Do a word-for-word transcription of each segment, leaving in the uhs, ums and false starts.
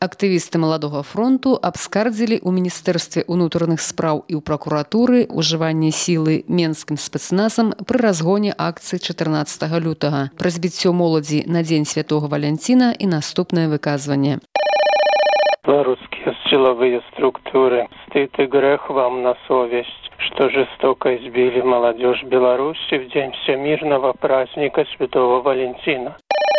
Актывісты Маладога фронту абскардзілі ў Міністэрстве ўнутраных спраў і ў пракуратуры ўжыванне сілы менскім спецназам пры разгоне акцыі чатырнаццатага лютага, пра збіццё моладзі на дзень святого Валянціна і наступнае выказванне. Белорусские силовые структуры, стыд и грех вам на совесть, что жестоко избили молодежь Беларуси в день всемирного праздника Святого Валентина.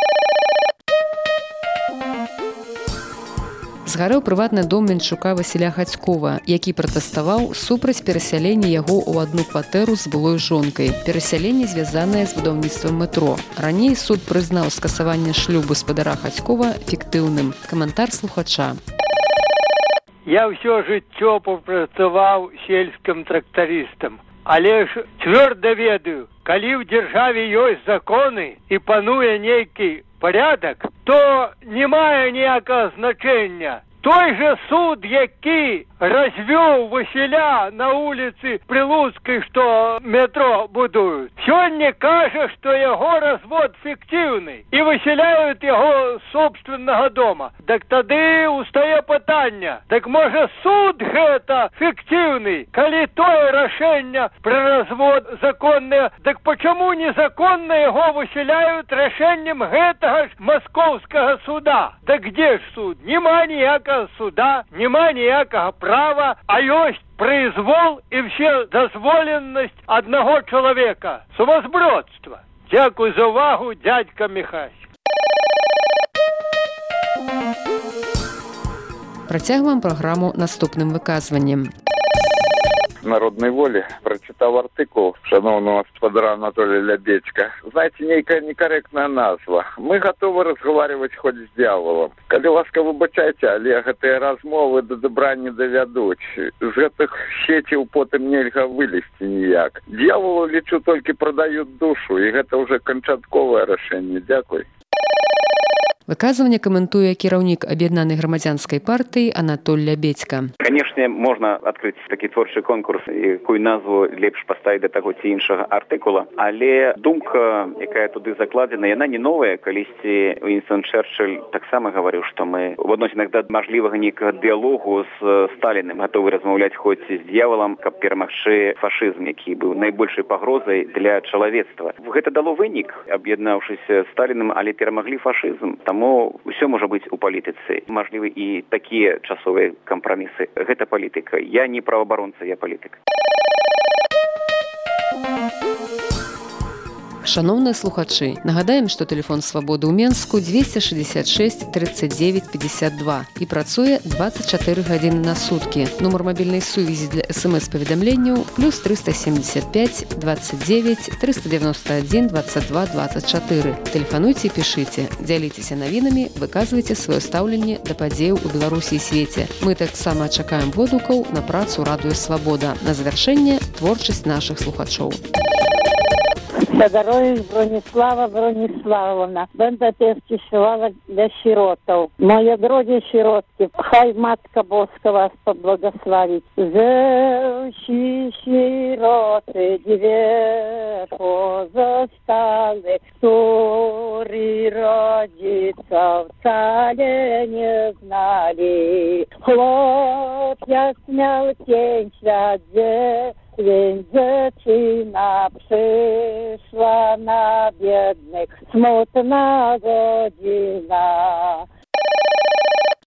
Згарэў прыватны дом Менчука Васіля Хацькова, які пратэставаў супраць перасялення яго ў адну кватэру з былой жонкай. Перасяленне звязанае з будаўніцтвам метро. Раней суд прызнаў скасаванне шлюбу спадара Хацькова фіктыўным. Каментар слухача. Я ўсё жыццё папрацаваў сельскім трактарыстам, але ж цвёрда ведаю, калі ў дзяржаве ёсць законы і пануе нейкі порядок, то не мае ніякага значення. Той же суд, які развёў Васіля на улице Прилуцкой, что метро будуют, сёння кажа, что яго развод фиктивный и выселяют его с собственного дома. Так тады устае пытанне, так может суд гэта фиктивный, коли тое рашэнне про развод законное, так почему незаконно его выселяют рашэннем гэтага ж московского суда? Так где ж суд? Нема ніякага суда, нема ніякага права, а ёсць произвол и все дозволенность одного человека. Сумасбродство. Дякую за увагу, дядька Михась. Працягваем праграму наступным выказваннем. Народной воли прочитал артикул шановного господара Анатолия Лябедька. Знаете, некая некорректная назва. Мы готовы разговаривать хоть с дьяволом. Коли ласка выбачайте, але гэтыя размовы до добра не довядуць. З гэтых сетей потым нельга вылезти ніяк. Дьяволу, лечу, только продают душу, и гэта уже канчатковае рашэнне. Дякуй. Выказывание каментуе кіраўнік Аб'яднанай грамадзянскай партыі Анатоль Лябедька. Канешне, можна адкрыць такі творчы конкурс, якую назву лепш паставіць да таго ці іншага артыкула, але думка, якая туды закладзена, яна не новая. Калісьці Уінстон Чэрчыль таксама гаварыў, што мы в адносінах да мажлівага нейкага дыялогу з Сталіным гатовы размаўляць хоць з д'яволам, каб перамагчы фашызм, які быў найбольшай пагрозай для чалавецтва. Гэта дало вынік, аб'яднаўшыся з Сталіным, але перамаглі фашызм. Таму ўсё можа быць у палітыцы. Мажлівы і такія часовыя кампрамісы. Гэта палітыка. Я не праваабаронца, я палітык. Шановныя слухачы, нагадаем, што тэлефон свабоды ў Менску дзвесце шэсцьдзесят шэсць тридцать девять пятьдесят два і працуе двадцать чатыры гадзіны на суткі. Нумар мабільнай сувязі для эс-эм-эс-паведамленняў плюс триста семьдесят пять двадцать девять триста девяносто один двадцать два двадцать четыре. Тэлефануйце і пішыце, дзяліцеся навінамі, выказвайце сваё стаўленне да падзеяў у Беларусі і свеце. Мы таксама чакаем водгукаў на працу радыё Свабода. На завяршэнне творчасць нашых слухачоў. Садарович Бронислава Брониславовна. Będę też śpiewała dla sierotów. Moje drogie sierotki, хай Matka Boska was pobłogosławić. Zeusi sieroty dwie pozostałe, którzy rodziców wcale nie znali. Chłopia śmiał cień świat, więc dziewczyna przyszła na biednych, smutna godzina.